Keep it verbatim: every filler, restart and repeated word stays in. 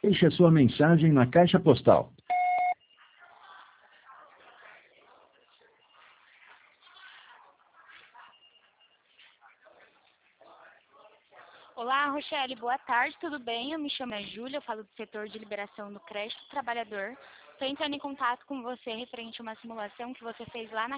Deixe a sua mensagem na caixa postal. Olá, Rochelle, boa tarde, tudo bem? Eu me chamo é Júlia, eu falo do setor de liberação do crédito do trabalhador. Estou entrando em contato com você referente a uma simulação que você fez lá na